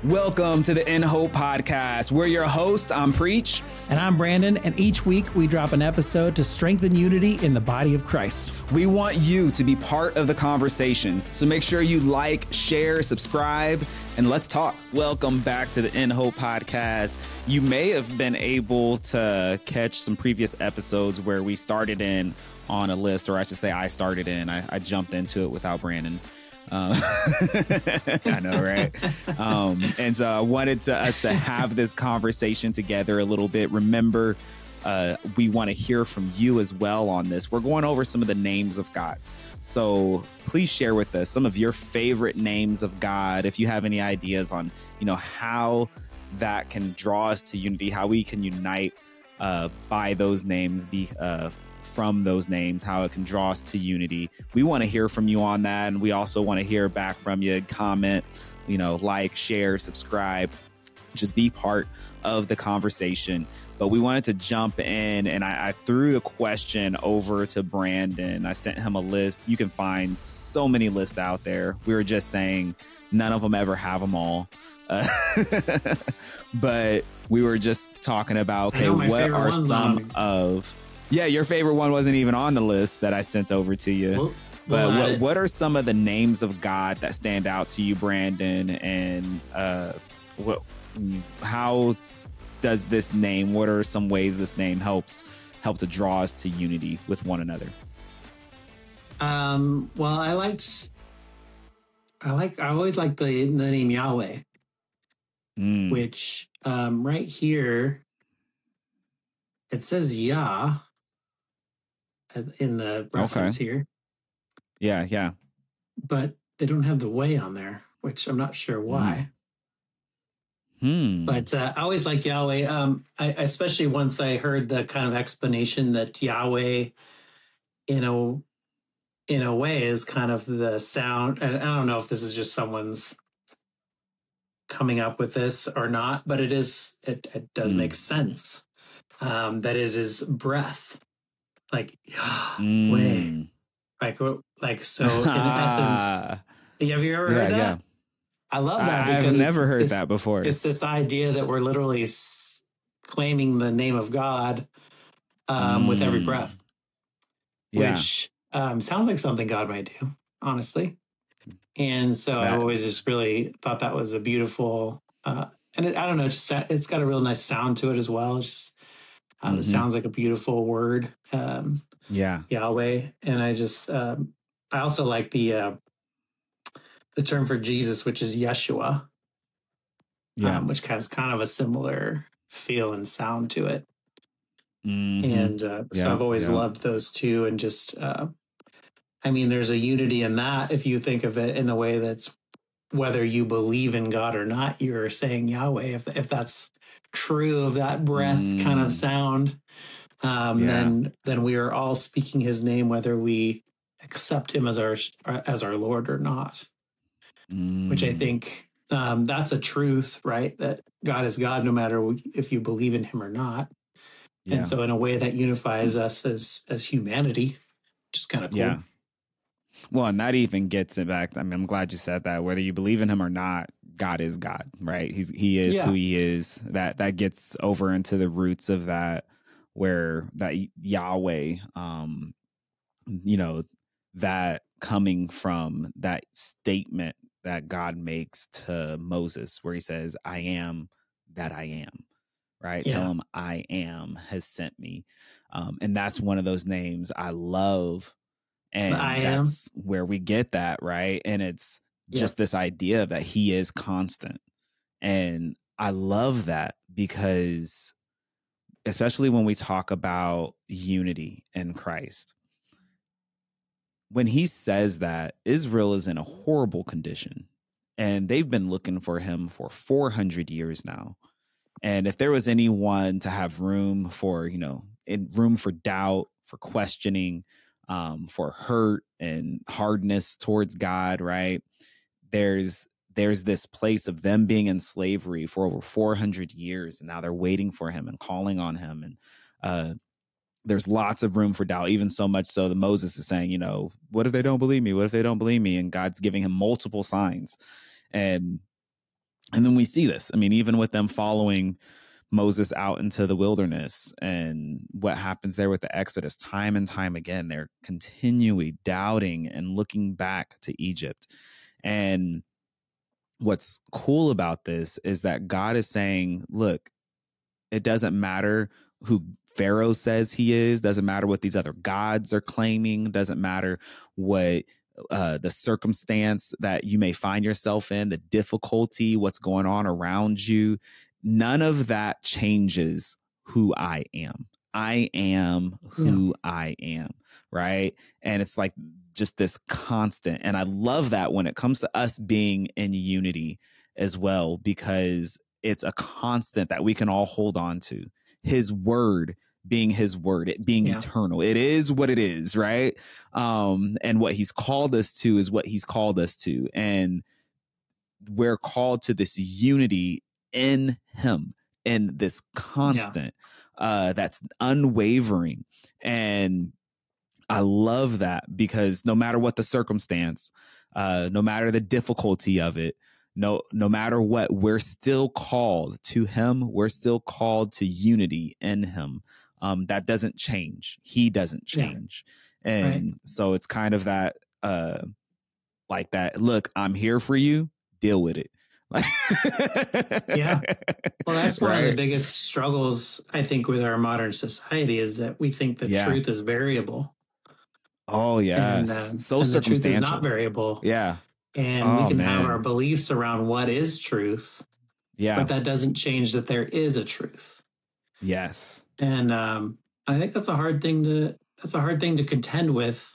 Welcome to the In Hope Podcast. We're your host. I'm Preach. And I'm Brandon. And each week we drop an episode to strengthen unity in the body of Christ. We want you to be part of the conversation. So make sure you like, share, subscribe, and let's talk. Welcome back to the In Hope Podcast. You may have been able to catch some previous episodes where we started in on a list, or I should say I started in. I jumped into it without Brandon. I know, right? And so I wanted us to have this conversation together a little bit. Remember, we want to hear from you as well on this. We're going over some of the names of God. So please share with us some of your favorite names of God. If you have any ideas on, how that can draw us to unity, how we can unite by those names, from those names, how it can draw us to unity. We want to hear from you on that. And we also want to hear back from you. Comment, like, share, subscribe, just be part of the conversation. But we wanted to jump in, and I threw the question over to Brandon. I sent him a list. You can find so many lists out there. We were just saying none of them ever have them all. But we were just talking about, okay, what are some of... Yeah, your favorite one wasn't even on the list that I sent over to you. But what are some of the names of God that stand out to you, Brandon? And how does this name, what are some ways this name help to draw us to unity with one another? Well, I always like the name Yahweh, which right here, it says Yah in the reference here. Yeah. But they don't have the way on there, which I'm not sure why. But I always like Yahweh. I especially once I heard the kind of explanation that Yahweh, in a way, is kind of the sound. And I don't know if this is just someone's coming up with this or not, but it does make sense that it is breath. Like Yahweh, like so. In essence, have you ever heard that? Yeah. I love that because I've never heard that before. It's this idea that we're literally claiming the name of God with every breath, which sounds like something God might do, honestly. And so I always just really thought that was a beautiful, and I don't know, it's got a real nice sound to it as well. It's just. It sounds like a beautiful word, Yahweh. And I also like the term for Jesus, which is Yeshua, which has kind of a similar feel and sound to it. And so I've always loved those two. And just, there's a unity in that if you think of it in the way that's whether you believe in God or not, you're saying Yahweh. If that's true of that breath kind of sound, then we are all speaking his name, whether we accept him as our Lord or not. Which I think that's a truth, right? That God is God, no matter if you believe in him or not. Yeah. And so in a way that unifies us as humanity, which is kind of cool. Yeah. Well, and that even gets it back. I mean, I'm glad you said that. Whether you believe in him or not, God is God, right? He is who he is. That gets over into the roots of that, where that Yahweh, that coming from that statement that God makes to Moses, where he says, "I am that I am." Right? Yeah. Tell him I am has sent me, and that's one of those names I love. And that's where we get that, right? And it's just this idea that he is constant. And I love that because, especially when we talk about unity in Christ, when he says that, Israel is in a horrible condition. And they've been looking for him for 400 years now. And if there was anyone to have room for, room for doubt, for questioning, for hurt and hardness towards God, right? There's this place of them being in slavery for over 400 years, and now they're waiting for him and calling on him. And there's lots of room for doubt, even so much so that Moses is saying, what if they don't believe me? What if they don't believe me? And God's giving him multiple signs. And And then we see this. I mean, even with them following Moses out into the wilderness and what happens there with the Exodus, time and time again, they're continually doubting and looking back to Egypt. And what's cool about this is that God is saying, look, it doesn't matter who Pharaoh says he is, doesn't matter what these other gods are claiming, doesn't matter what the circumstance that you may find yourself in, the difficulty, what's going on around you. None of that changes who I am. I am who I am, right? And it's like just this constant. And I love that when it comes to us being in unity as well, because it's a constant that we can all hold on to. His word being his word, it being eternal. It is what it is, right? And what he's called us to is what he's called us to. And we're called to this unity in him, in this constant that's unwavering. And I love that, because no matter what the circumstance, no matter the difficulty of it, no matter what, we're still called to him. We're still called to unity in him. That doesn't change. He doesn't change. And so it's kind of that, like that, look, I'm here for you, deal with it. Yeah. Well, that's one of the biggest struggles, I think, with our modern society, is that we think that truth is variable. Oh, yeah. And, so and circumstantial. The truth is not variable. Yeah. And we can have our beliefs around what is truth. Yeah. But that doesn't change that there is a truth. Yes. And I think that's a hard thing to contend with.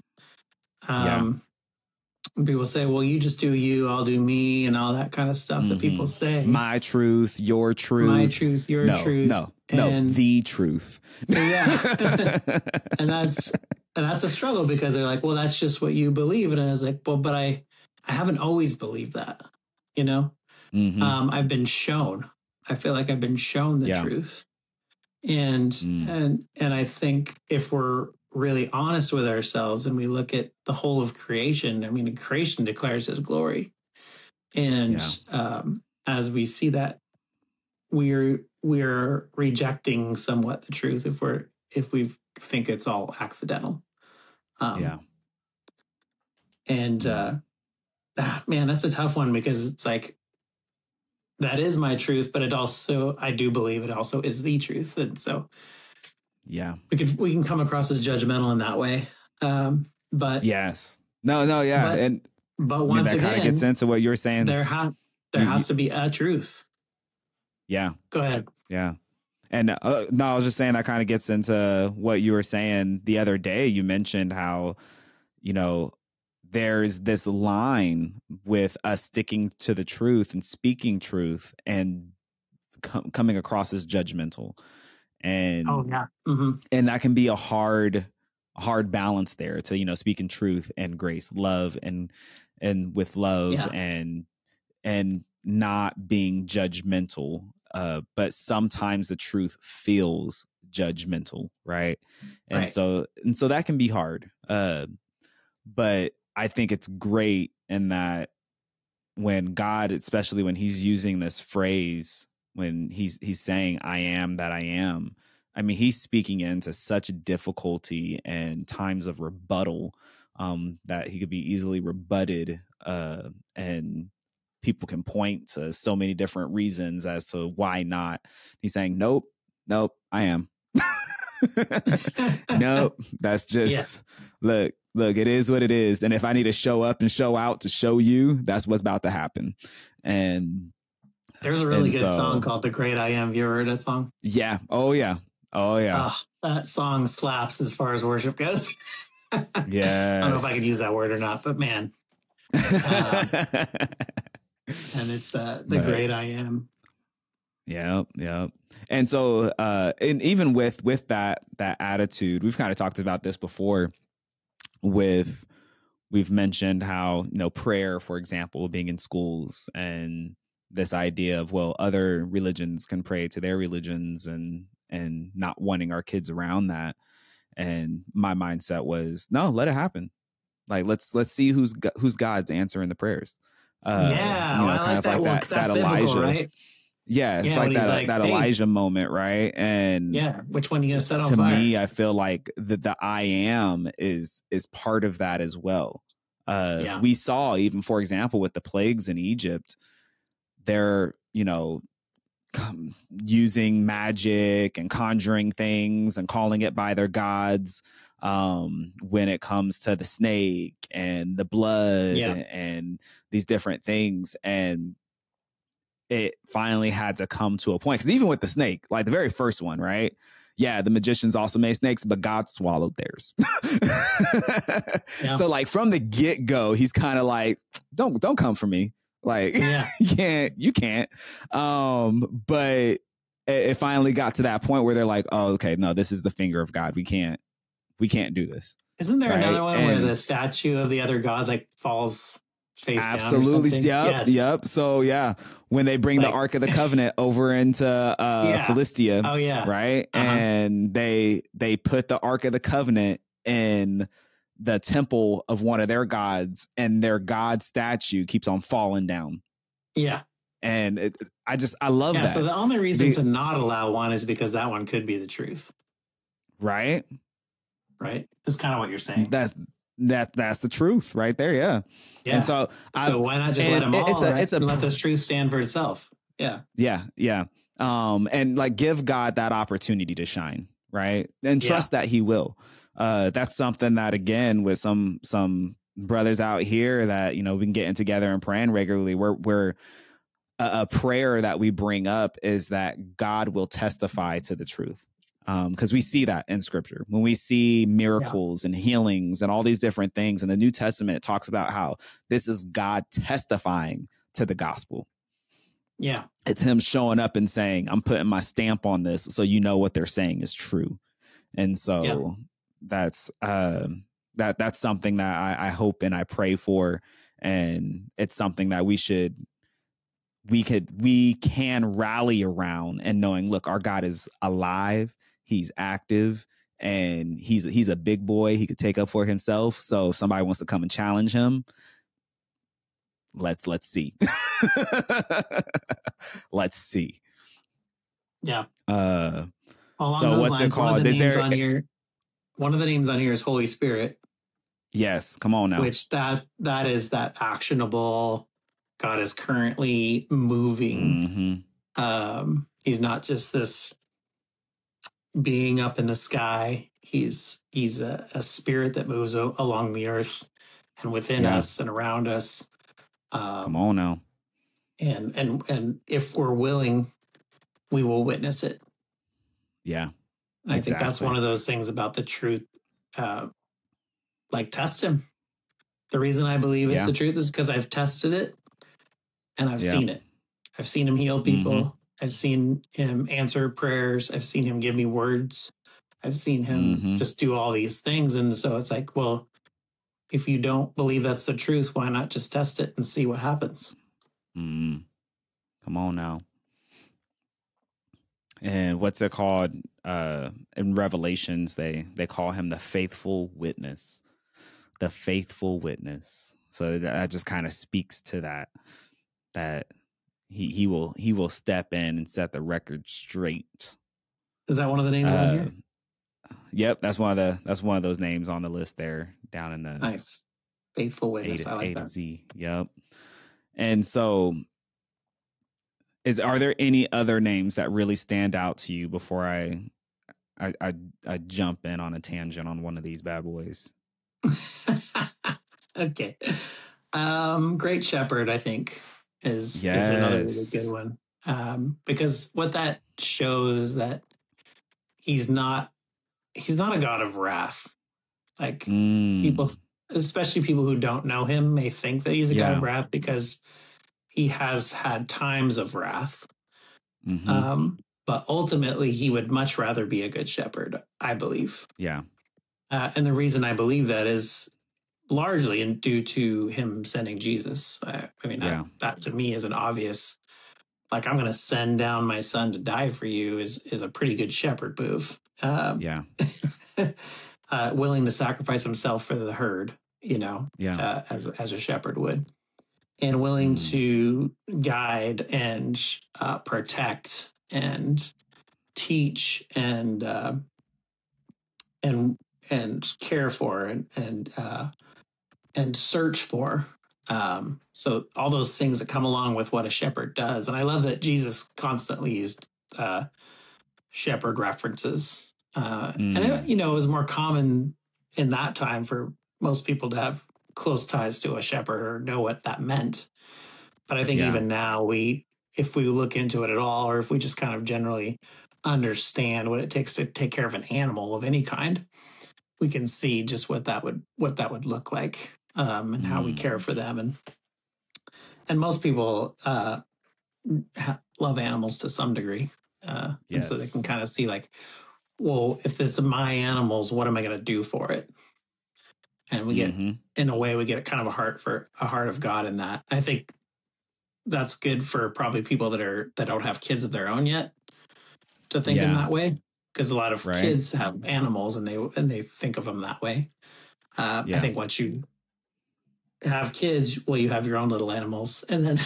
People say, well, you just do you, I'll do me, and all that kind of stuff that people say. My truth, your truth. My truth, your truth. No, the truth. Yeah. And that's a struggle, because they're like, well, that's just what you believe. And I was like, well, but I haven't always believed that, you know? I've been shown. I feel like I've been shown the truth. And I think if we're really honest with ourselves and we look at the whole of creation, I mean, creation declares his glory. And as we see that, we're rejecting somewhat the truth if we think it's all accidental. And man, that's a tough one, because it's like, that is my truth, but I do believe it also is the truth. And so we can come across as judgmental in that way. But yes, no. But once again, that kind of gets into what you're saying. There has to be a truth. Yeah. Go ahead. Yeah. And no, I was just saying that kind of gets into what you were saying the other day. You mentioned how, there's this line with us sticking to the truth and speaking truth and coming across as judgmental. And and that can be a hard balance there to, speaking truth and grace, love and with love and not being judgmental. But sometimes the truth feels judgmental. Right. And so that can be hard. But I think it's great in that when God, especially when he's using this phrase, when he's saying, I am that I am, I mean, he's speaking into such difficulty and times of rebuttal that he could be easily rebutted. And people can point to so many different reasons as to why not. He's saying, nope, I am. Nope, that's just, look, it is what it is. And if I need to show up and show out to show you, that's what's about to happen. And there's a really good song called The Great I Am. Have you ever heard that song? Yeah. Oh, yeah. That song slaps as far as worship goes. Yeah. I don't know if I can use that word or not, but man. And it's The Great I Am. Yeah. And so, and even with that attitude, we've kind of talked about this before. We've mentioned how, prayer, for example, being in schools, and this idea of, well, other religions can pray to their religions and not wanting our kids around that. And my mindset was, no, let it happen. Like, let's see who's God's answering the prayers. I like that. Well, that's biblical, right? Yeah, it's like that Elijah moment, right? And which one are you gonna set on to fire? me, I feel like the I am is part of that as well. We saw, even for example, with the plagues in Egypt, they're, using magic and conjuring things and calling it by their gods. When it comes to the snake and the blood and these different things, and it finally had to come to a point, because even with the snake, like the very first one, right? Yeah, the magicians also made snakes, but God swallowed theirs. So like from the get-go, he's kind of like, don't come for me. Like, you can't. But it finally got to that point where they're like, oh, okay, no, this is the finger of God. We can't do this. Isn't there another one where the statue of the other god like falls face down? Absolutely. Yep. So when they bring the Ark of the Covenant over into Philistia, right? And they put the Ark of the Covenant in the temple of one of their gods, and their god statue keeps on falling down. Yeah. And I love that. So the only reason to not allow one is because that one could be the truth. Right. That's kind of what you're saying. That's the truth right there. Yeah. And so why not just let them all, let this truth stand for itself. Yeah. And like give God that opportunity to shine, right? And trust that he will. That's something that, again, with some brothers out here that, we've been getting together and praying regularly, we're a prayer that we bring up is that God will testify to the truth. Because we see that in scripture when we see miracles and healings and all these different things in the New Testament. It talks about how this is God testifying to the gospel. Yeah, it's him showing up and saying, I'm putting my stamp on this, so what they're saying is true. And so that's something that I hope and I pray for, and it's something that we can rally around, and knowing, look, our God is alive. He's active, and he's a big boy. He could take up for himself. So if somebody wants to come and challenge him, let's see. Let's see. Yeah. So what's it called? One of the names on here is Holy Spirit. Yes. Come on now. Which that is that actionable. God is currently moving. He's not just this being up in the sky. He's a spirit that moves along the earth and within us and around us. Come on now. And if we're willing, we will witness it. Yeah. I think that's one of those things about the truth. Like, test him. The reason I believe it's the truth is because I've tested it and I've seen it. I've seen him heal people. I've seen him answer prayers. I've seen him give me words. I've seen him just do all these things. And so it's like, well, if you don't believe that's the truth, why not just test it and see what happens? Come on now. And what's it called? In Revelations, they call him the faithful witness. The faithful witness. So that just kind of speaks to that he will step in and set the record straight. Is that one of the names on here? Yep, that's one of those names on the list there, down in the nice faithful witness. I like that. A to Z. Yep. And so, are there any other names that really stand out to you before I jump in on a tangent on one of these bad boys? Okay. Great Shepherd, I think, is another really good one. Because what that shows is that he's not a God of wrath. Like, people, especially people who don't know him, may think that he's a God of wrath because he has had times of wrath. But ultimately, he would much rather be a good shepherd, I believe. Yeah. And the reason I believe that is largely due to him sending Jesus. That to me is an obvious, like, I'm going to send down my son to die for you is a pretty good shepherd move. Willing to sacrifice himself for the herd, as a shepherd would. and willing to guide and protect and teach and care for and search for. So all those things that come along with what a shepherd does. And I love that Jesus constantly used shepherd references. And it was more common in that time for most people to have close ties to a shepherd or know what that meant. But I think even now if we look into it at all, or if we just kind of generally understand what it takes to take care of an animal of any kind, we can see just what that would look like, and how we care for them. And most people love animals to some degree. And so they can kind of see like, well, if this is my animals, what am I going to do for it? And we get, in a way, we get kind of a heart of God in that. I think that's good for probably people that don't have kids of their own yet to think in that way, because a lot of kids have animals and they think of them that way. I think once you have kids, well, you have your own little animals, and then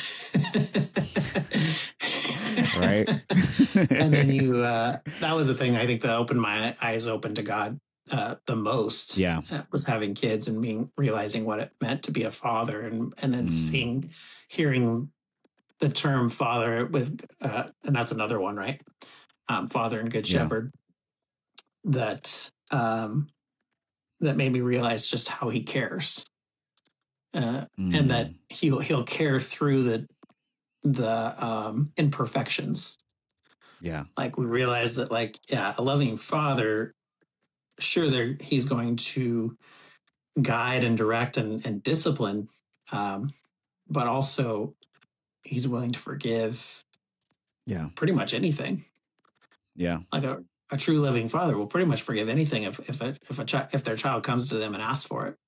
right. And then you that was the thing I think that opened my eyes open to God the most. Was having kids and realizing what it meant to be a father, and then hearing the term father with and that's another one, right? Father and Good Shepherd, that made me realize just how he cares, and that he'll care through the imperfections. Like we realize that, like, a loving father, sure, he's going to guide and direct and discipline, but also he's willing to forgive pretty much anything. Like a true loving father will pretty much forgive anything if their child comes to them and asks for it.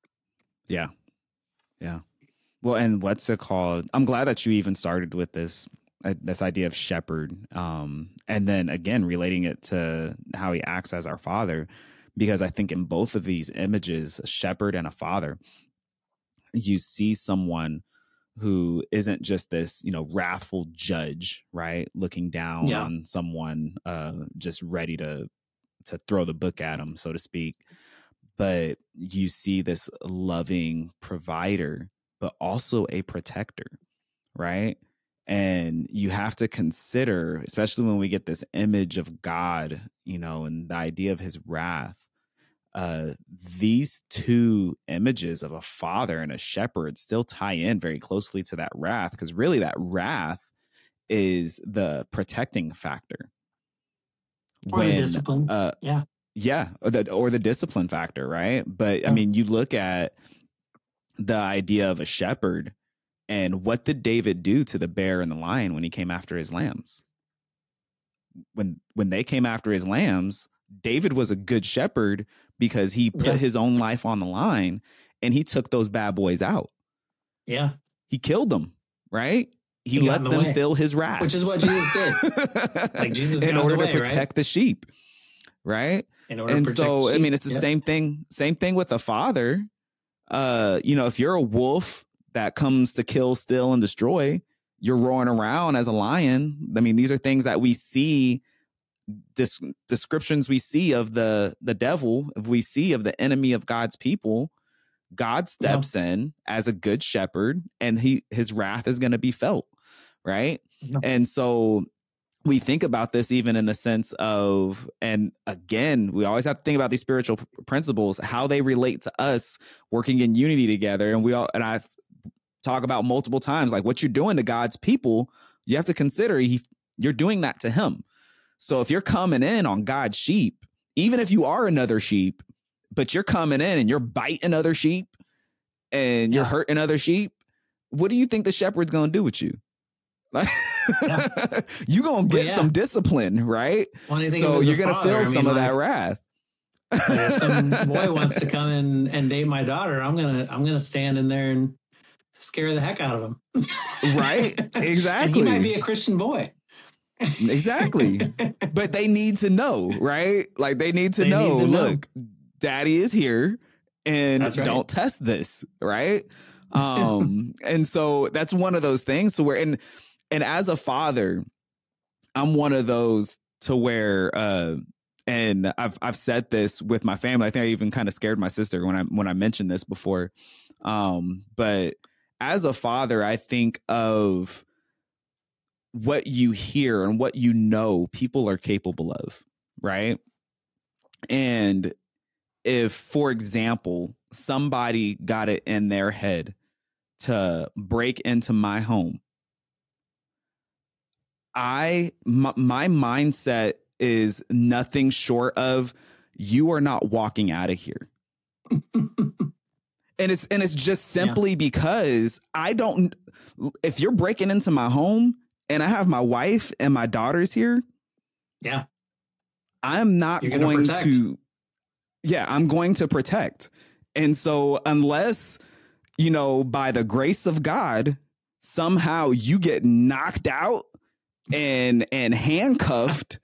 Well, and what's it called? I'm glad that you even started with this idea of shepherd, and then again relating it to how he acts as our father, because I think in both of these images, a shepherd and a father, you see someone who isn't just this, wrathful judge, right? Looking down on someone, just ready to throw the book at them, so to speak. But you see this loving provider, but also a protector, right? And you have to consider, especially when we get this image of God, and the idea of his wrath, these two images of a father and a shepherd still tie in very closely to that wrath, because really that wrath is the protecting factor. Or the discipline. Or the discipline factor, right? But I mean, you look at the idea of a shepherd, and what did David do to the bear and the lion when he came after his lambs? When they came after his lambs, David was a good shepherd because he put his own life on the line and he took those bad boys out. He killed them, right? He let them fill his wrath, which is what Jesus did. Like Jesus in order to protect the sheep, right? And so, I mean, it's the same thing with a father. If you're a wolf that comes to kill, steal, and destroy, you're roaring around as a lion. I mean, these are things that we see, descriptions we see of the devil, if we see of the enemy of God's people. God steps in as a good shepherd, and his wrath is going to be felt, right? And so we think about this even in the sense of, and again, we always have to think about these spiritual principles, how they relate to us working in unity together. And I've talked about multiple times, like what you're doing to God's people, you have to consider you're doing that to him. So if you're coming in on God's sheep, even if you are another sheep, but you're coming in and you're biting other sheep and you're hurting other sheep, what do you think the shepherd's going to do with you? Like, you're going to get some discipline, right? So you're going to feel some of that wrath. If some boy wants to come in and date my daughter, I'm gonna stand in there and scare the heck out of him. Right? Exactly. And he might be a Christian boy. Exactly. But they need to know, right? Like they need to know, look, daddy is here and don't test this, right? And so that's one of those things to where, and as a father, I'm one of those to where, and I've said this with my family. I think I even kind of scared my sister when I mentioned this before. But as a father, I think of what you hear and what you know people are capable of, right? And if, for example, somebody got it in their head to break into my home, my mindset is nothing short of, you are not walking out of here. And it's just simply because if you're breaking into my home and I have my wife and my daughters here, I'm not going to, I'm going to protect. And so unless, by the grace of God, somehow you get knocked out and handcuffed,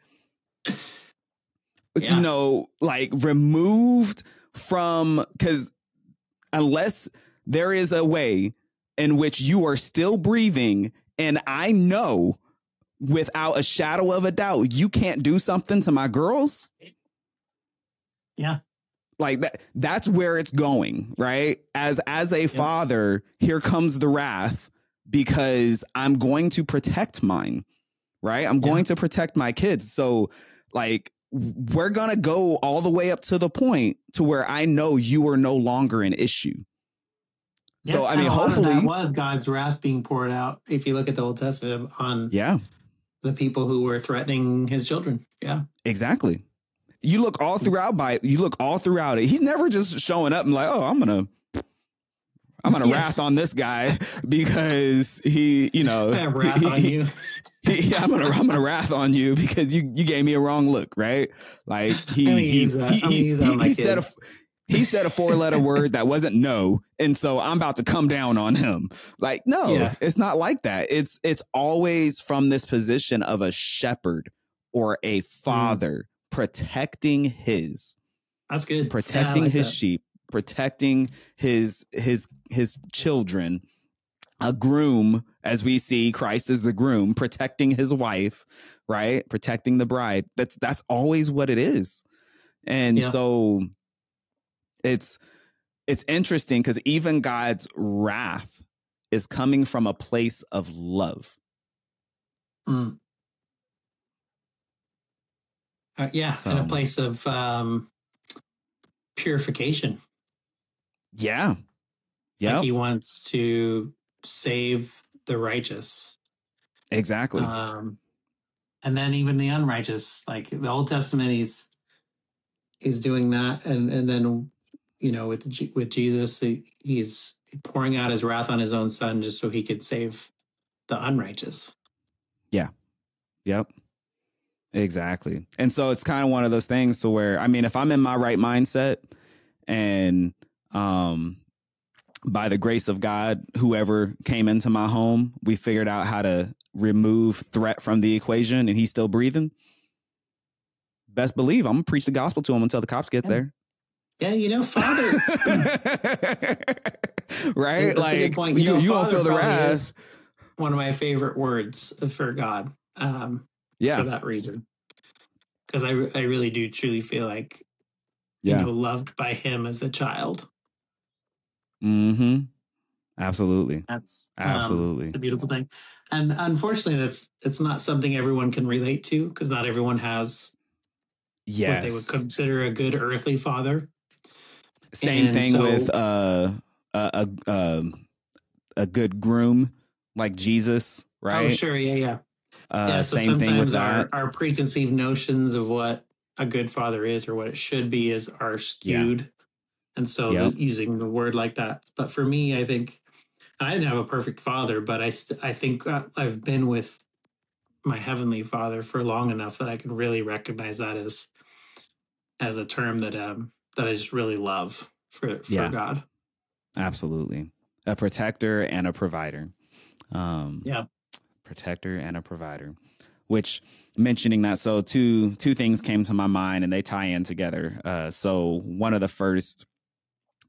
like removed from, because unless there is a way in which you are still breathing, and I know without a shadow of a doubt you can't do something to my girls. Yeah. Like that's where it's going, right? As a father, here comes the wrath, because I'm going to protect mine, right? I'm going to protect my kids. So like, we're going to go all the way up to the point to where I know you are no longer an issue. Yeah, so, I mean, hopefully that was God's wrath being poured out. If you look at the Old Testament on the people who were threatening his children. Yeah, exactly. You look all throughout it. He's never just showing up and like, oh, I'm going to wrath on this guy because he, I have wrath on you. I'm gonna wrath on you because you gave me a wrong look, right? Like he said a 4-letter word that wasn't no, and so I'm about to come down on him. Like, no, it's not like that. It's always from this position of a shepherd or a father protecting his. That's good. Protecting his sheep, protecting his children. A groom, as we see Christ as the groom, protecting his wife, right? Protecting the bride. That's always what it is. And so it's interesting because even God's wrath is coming from a place of love. And a place of purification. Yeah. Like he wants to save the righteous. Exactly. And then even the unrighteous, like the Old Testament, he's doing that. And then, with Jesus, he's pouring out his wrath on his own son just so he could save the unrighteous. Yeah. Yep. Exactly. And so it's kind of one of those things to where, I mean, if I'm in my right mindset and, by the grace of God, whoever came into my home, we figured out how to remove threat from the equation and he's still breathing. Best believe I'm gonna preach the gospel to him until the cops gets there. Yeah, Father. Right? That's a good point. You don't feel the wrath. One of my favorite words for God. For that reason. Because I really do truly feel like, loved by him as a child. Mm-hmm. Absolutely. That's absolutely it's a beautiful thing. And unfortunately, it's not something everyone can relate to because not everyone has what they would consider a good earthly father. Same thing with a good groom like Jesus, right? Oh, sure. Yeah. So same thing with that. Our preconceived notions of what a good father is or what it should be are skewed. Yeah. And so using the word like that. But for me, I think I didn't have a perfect father, but I think I've been with my heavenly father for long enough that I can really recognize that as a term that I just really love for God. Absolutely. A protector and a provider. Protector and a provider, which mentioning that. So two things came to my mind and they tie in together. So one of the first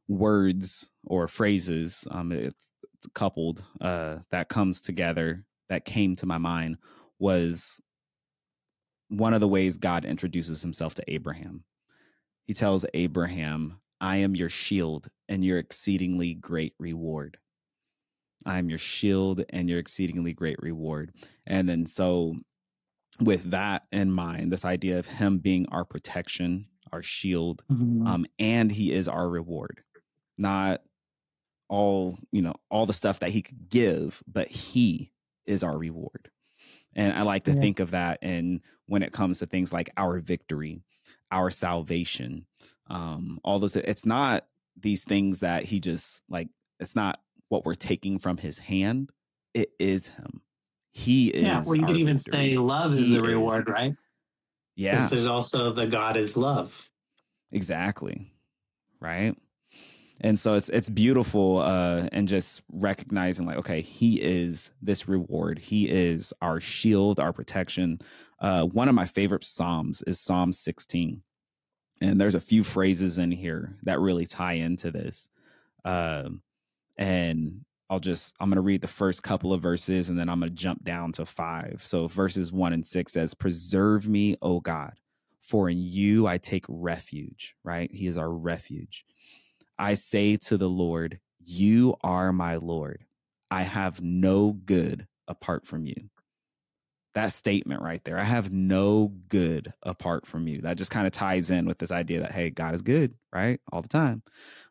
words or phrases, it's coupled, that comes together, that came to my mind, was one of the ways God introduces himself to Abraham. He tells Abraham, I am your shield and your exceedingly great reward. I am your shield and your exceedingly great reward. And then so with that in mind, this idea of him being our protection, our shield, and he is our reward. Not all the stuff that he could give, but he is our reward. And I like to think of that, and when it comes to things like our victory, our salvation, all those, it's not these things that he just like, it's not what we're taking from his hand. It is him. He is. Yeah, well, you could even say love is the reward, right? Yeah. Because there's also the God is love. Exactly. Right. And so it's beautiful, and just recognizing like, okay, he is this reward. He is our shield, our protection. One of my favorite Psalms is Psalm 16. And there's a few phrases in here that really tie into this. And I'm going to read the first couple of verses, and then I'm going to jump down to 5. So verses 1 and 6 says, preserve me, O God, for in you I take refuge, right? He is our refuge. I say to the Lord, you are my Lord. I have no good apart from you. That statement right there, I have no good apart from you. That just kind of ties in with this idea that, hey, God is good, right? All the time.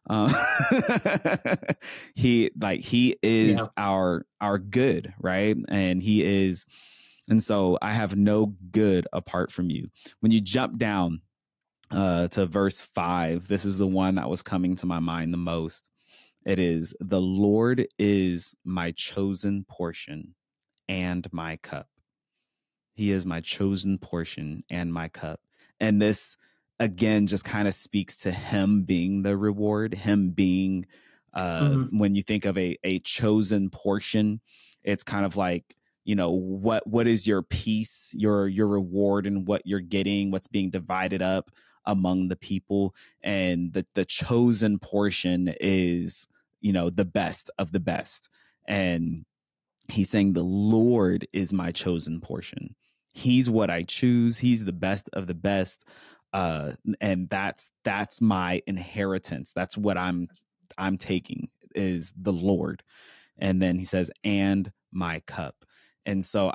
He is our good, right? And so I have no good apart from you. When you jump down to verse 5, this is the one that was coming to my mind the most. It is, the Lord is my chosen portion and my cup. He is my chosen portion and my cup. And this, again, just kind of speaks to him being the reward, him being, when you think of a chosen portion, it's kind of like, what is your piece, your reward, and what you're getting, what's being divided up among the people. And the chosen portion is, the best of the best. And he's saying the Lord is my chosen portion. He's what I choose. He's the best of the best. And that's my inheritance. That's what I'm taking, is the Lord. And then he says, and my cup. And so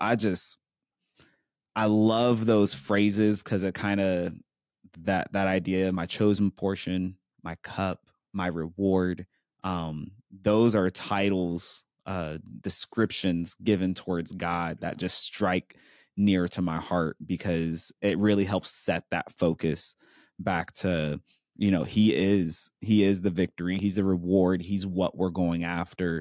I love those phrases, because it kind of, that idea, my chosen portion, my cup, my reward. Those are titles, descriptions given towards God that just strike near to my heart, because it really helps set that focus back to, he is the victory. He's the reward. He's what we're going after,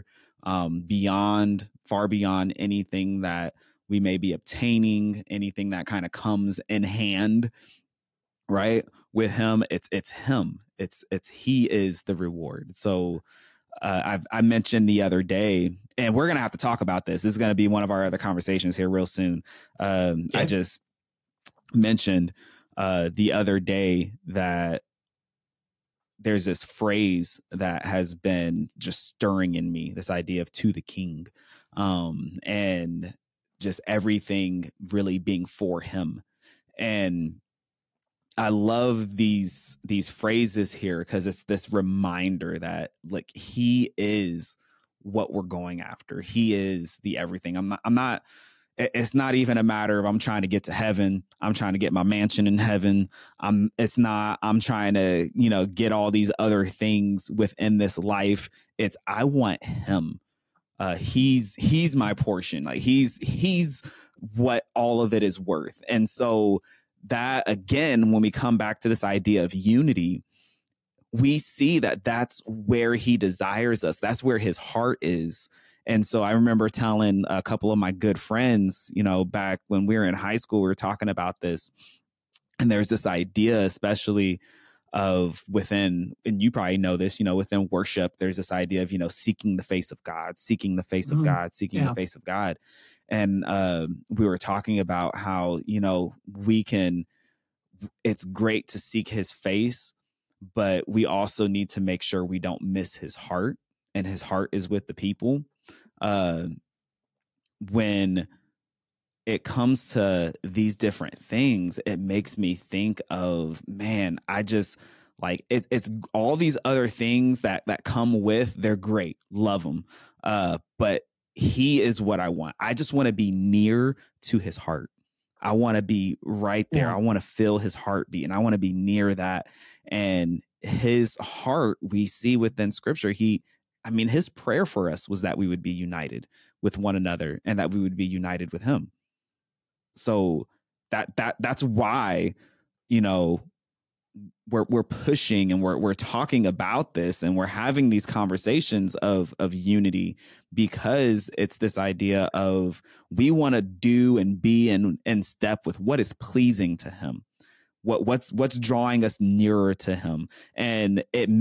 far beyond anything that we may be obtaining, anything that kind of comes in hand, right? With him, it's him. It's he is the reward. So I mentioned the other day, and we're going to have to talk about this. This is going to be one of our other conversations here real soon. I just mentioned the other day that there's this phrase that has been just stirring in me, this idea of to the king, and just everything really being for him. And I love these phrases here, because it's this reminder that like he is what we're going after. He is the everything. It's not even a matter of I'm trying to get to heaven. I'm trying to get my mansion in heaven. I'm trying to, get all these other things within this life. It's, I want him. He's my portion. Like he's what all of it is worth. And so that, again, when we come back to this idea of unity, we see that that's where he desires us. That's where his heart is. And so I remember telling a couple of my good friends, back when we were in high school, we were talking about this. And there's this idea, especially of within, and you probably know this, within worship, there's this idea of, seeking the face of God, seeking the face of God, seeking the face of God. And we were talking about how, it's great to seek his face, but we also need to make sure we don't miss his heart, and his heart is with the people. When it comes to these different things, it makes me think of, man, I just like it's all these other things that come with, they're great, love them, but he is what I want. I just want to be near to his heart. I want to be right there. I want to feel his heartbeat, and I want to be near that. And his heart, we see within scripture, his prayer for us was that we would be united with one another and that we would be united with him. So that's why, we're pushing and we're talking about this, and we're having these conversations of unity, because it's this idea of we want to do and be in step with what is pleasing to him, what's drawing us nearer to him. And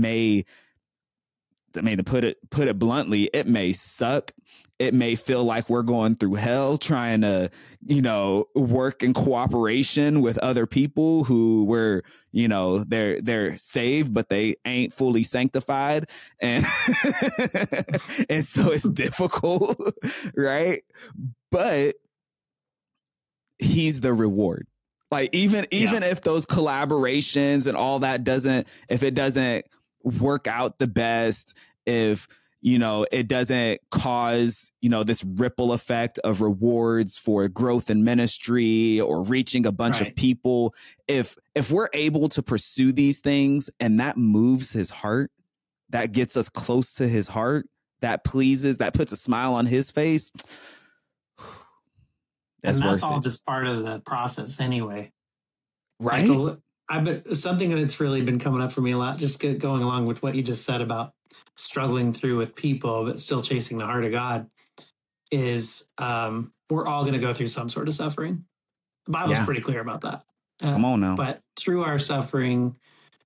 to put it bluntly, it may suck. It may feel like we're going through hell trying to, work in cooperation with other people who they're saved, but they ain't fully sanctified. And, and so it's difficult, right? But he's the reward. Like even if those collaborations and all that if it doesn't work out the best, if it doesn't cause this ripple effect of rewards for growth in ministry or reaching a bunch of people, if we're able to pursue these things and that moves his heart, that gets us close to his heart, that puts a smile on his face, that's all just part of the process anyway, right? Something that's really been coming up for me a lot, just going along with what you just said about struggling through with people, but still chasing the heart of God, is we're all going to go through some sort of suffering. The Bible's pretty clear about that. Come on now. But through our suffering,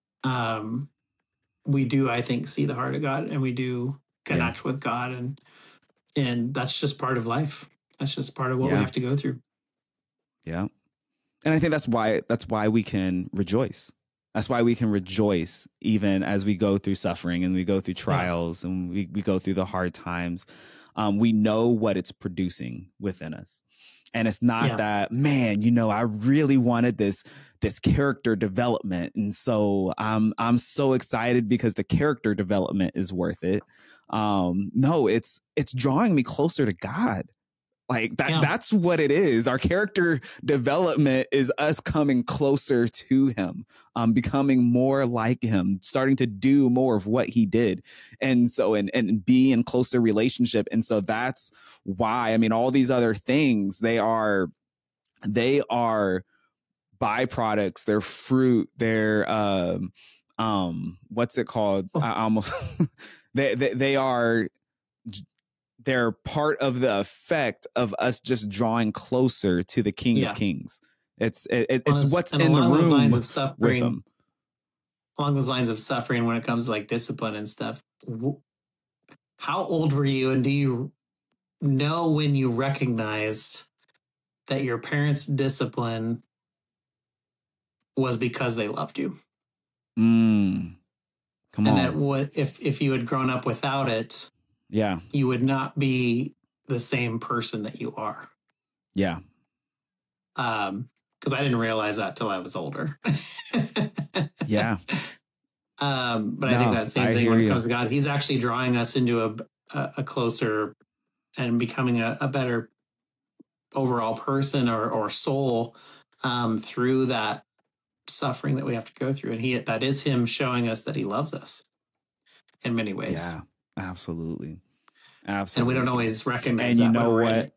we do, I think, see the heart of God, and we do connect with God, and that's just part of life. That's just part of what we have to go through. Yeah. And I think that's why we can rejoice. That's why we can rejoice even as we go through suffering and we go through trials and we go through the hard times. We know what it's producing within us. And it's not that, man, I really wanted this character development. And so I'm so excited because the character development is worth it. No, it's drawing me closer to God. Like that's what it is. Our character development is us coming closer to him, becoming more like him, starting to do more of what he did. And so, and be in closer relationship. And so that's why, all these other things, they are byproducts, they're fruit, they're, what's it called? I almost, they're part of the effect of us just drawing closer to the King of Kings. It's what's in the room with them. Along those lines of suffering, when it comes to like discipline and stuff, how old were you, and do you know when you recognized that your parents' discipline was because they loved you? Come on. And that if you had grown up without it, you would not be the same person that you are. Yeah. Because I didn't realize that till I was older. Yeah. But I think that same thing when it comes to God, he's actually drawing us into a closer and becoming a better overall person or soul through that suffering that we have to go through. And that is him showing us that he loves us in many ways. Yeah. Absolutely. And we don't always recognize that. And you know what?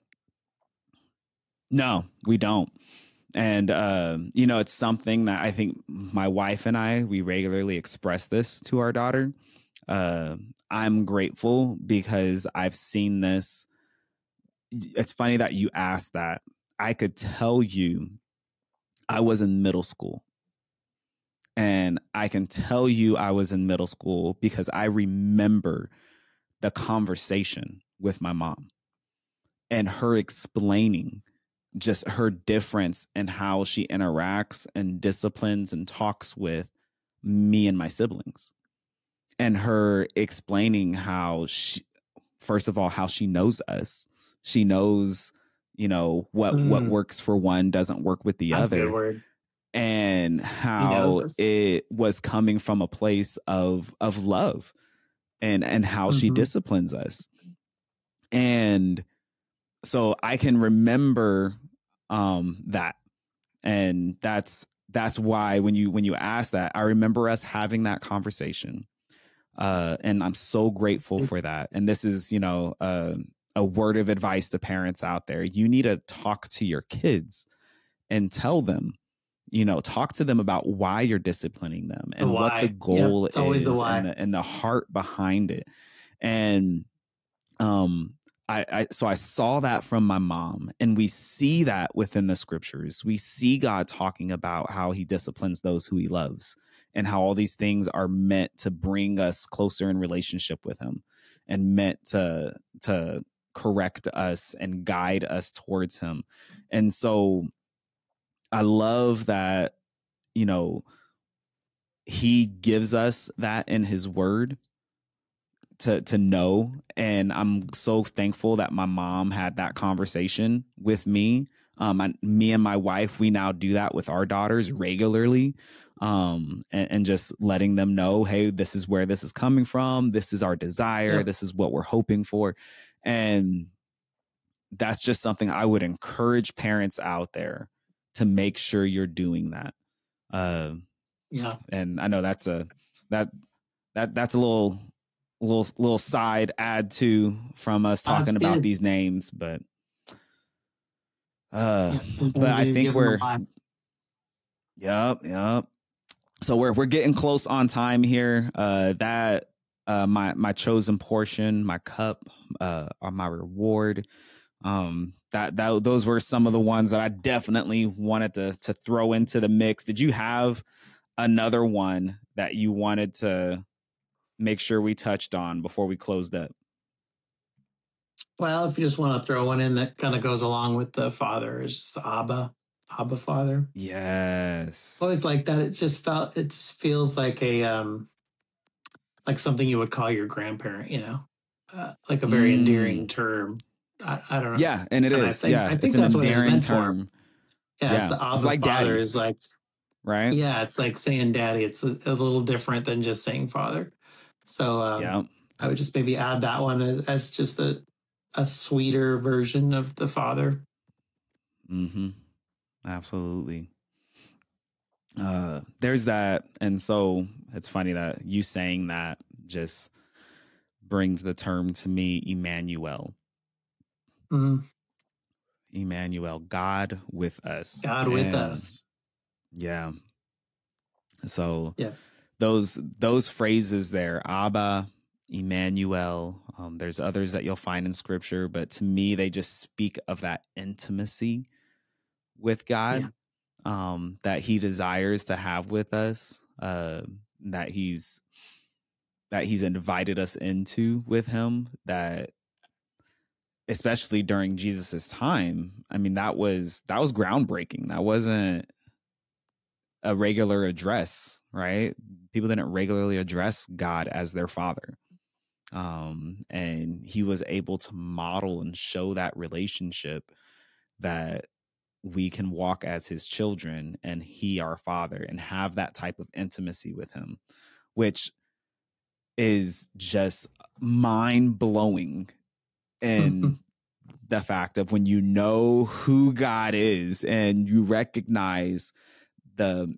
No, we don't. And, it's something that I think my wife and we regularly express this to our daughter. I'm grateful because I've seen this. It's funny that you asked that. I could tell you I was in middle school. And I can tell you I was in middle school because I remember the conversation with my mom and her explaining just her difference in how she interacts and disciplines and talks with me and my siblings, and her explaining how she, first of all, how she knows us. She knows, what works for one doesn't work with the That's other. A good word. And how it was coming from a place of love, and how she disciplines us. And so I can remember that. And that's why when you ask that, I remember us having that conversation. And I'm so grateful for that. And this is, a word of advice to parents out there. You need to talk to your kids and tell them, talk to them about why you're disciplining them and what the goal is, and the heart behind it. And so I saw that from my mom, and we see that within the scriptures. We see God talking about how he disciplines those who he loves, and how all these things are meant to bring us closer in relationship with him, and meant to correct us and guide us towards him. And so I love that, he gives us that in his word to know. And I'm so thankful that my mom had that conversation with me. Me and my wife, we now do that with our daughters regularly. And just letting them know, hey, this is where this is coming from. This is our desire. Yep. This is what we're hoping for. And that's just something I would encourage parents out there to make sure you're doing that. Yeah. And I know that's a little side add to from us talking about these names, but I think we're yep. So we're getting close on time here. My chosen portion, my cup, are my reward. Those were some of the ones that I definitely wanted to throw into the mix. Did you have another one that you wanted to make sure we touched on before we closed up? Well, if you just want to throw one in that kind of goes along with the father, is Abba Father. Yes. Always like that. It just feels like like something you would call your grandparent, like a very endearing term. I don't know. Yeah, and it is. I think that's what it's meant term. For. Yeah, the Abba like Father daddy. is like, right? Yeah, it's like saying daddy. It's a little different than just saying father. So I would just maybe add that one as just a sweeter version of the father. Mm-hmm. Absolutely. There's that. And so it's funny that you saying that just brings the term to me, Emmanuel. Mm-hmm. Emmanuel, God with us. God with us. Yeah. So yes. those phrases there, Abba, Emmanuel, there's others that you'll find in scripture, but to me, they just speak of that intimacy with God, that he desires to have with us, that he's invited us into with him, that especially during Jesus's time, I mean, that was groundbreaking. That wasn't a regular address, right? People didn't regularly address God as their father. And he was able to model and show that relationship, that we can walk as his children and he our father, and have that type of intimacy with him, which is just mind blowing. And the fact of when you know who God is and you recognize the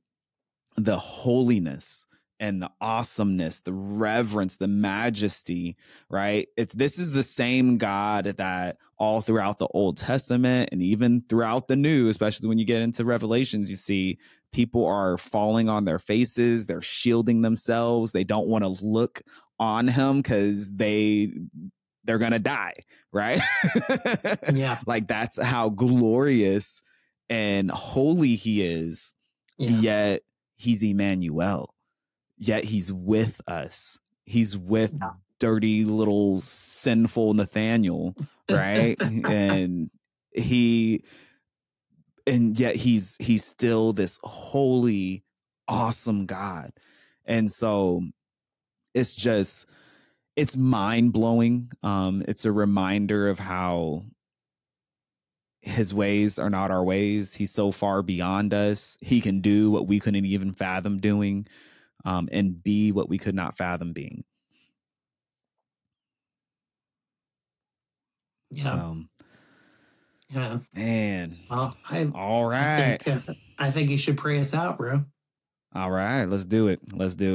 holiness and the awesomeness, the reverence, the majesty, right? This is the same God that all throughout the Old Testament and even throughout the New, especially when you get into Revelations, you see people are falling on their faces. They're shielding themselves. They don't want to look on him because they're going to die, right? Yeah. Like that's how glorious and holy he is. Yeah. Yet he's Emmanuel. Yet he's with us. He's with dirty little sinful Nathaniel, right? and yet he's still this holy, awesome God. And so it's mind blowing. It's a reminder of how his ways are not our ways. He's so far beyond us. He can do what we couldn't even fathom doing, and be what we could not fathom being. Yeah. Yeah. Man. Well, all right. I think you should pray us out, bro. All right. Let's do it.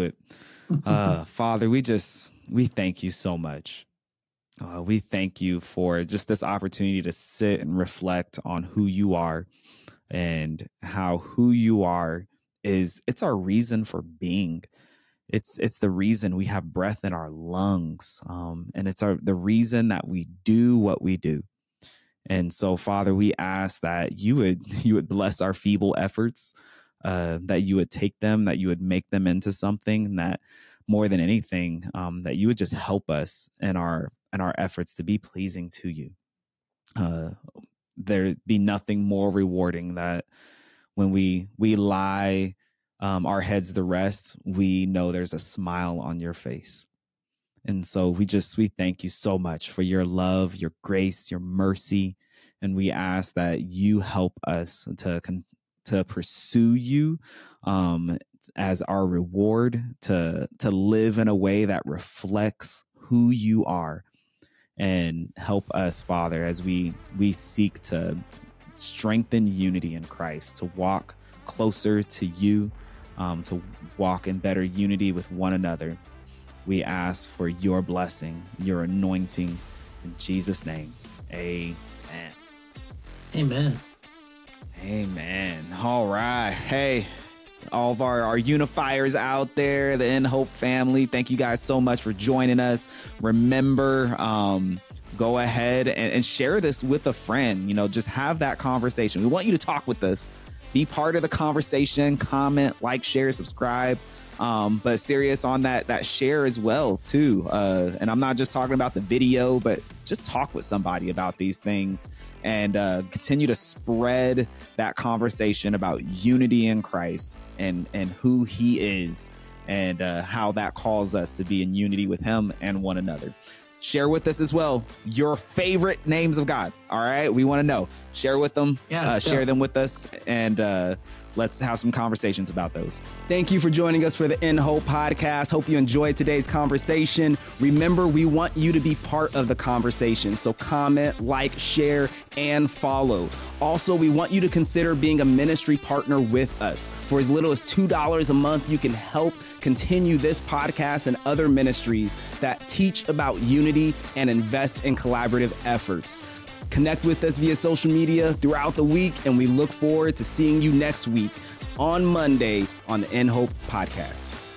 Father, we thank you so much. We thank you for just this opportunity to sit and reflect on who you are, and how who you are it's our reason for being. It's the reason we have breath in our lungs. And it's the reason that we do what we do. And so, Father, we ask that you would bless our feeble efforts, that you would take them, that you would make them into something, and that more than anything, that you would just help us in our efforts to be pleasing to you. There'd be nothing more rewarding that when we lie our heads to rest, we know there's a smile on your face. And so we thank you so much for your love, your grace, your mercy. And we ask that you help us to pursue you as our reward, to live in a way that reflects who you are. And help us, Father, as we seek to strengthen unity in Christ, to walk closer to you, to walk in better unity with one another. We ask for your blessing, your anointing, in Jesus' name. Amen. Amen. Amen. All right. Hey, all of our unifiers out there, the In Hope family, thank you guys so much for joining us. Remember, go ahead and share this with a friend. Just have that conversation. We want you to talk with us. Be part of the conversation. Comment, like, share, subscribe. But serious on that share as well, too. And I'm not just talking about the video, but just talk with somebody about these things, and continue to spread that conversation about unity in Christ and who he is, and how that calls us to be in unity with him and one another. Share with us as well your favorite names of God. All right. We want to know. Share with them. Share them with us. And let's have some conversations about those. Thank you for joining us for the In Hope podcast. Hope you enjoyed today's conversation. Remember, we want you to be part of the conversation. So comment, like, share, and follow. Also, we want you to consider being a ministry partner with us. For as little as $2 a month, you can help continue this podcast and other ministries that teach about unity and invest in collaborative efforts. Connect with us via social media throughout the week, and we look forward to seeing you next week on Monday on the In Hope podcast.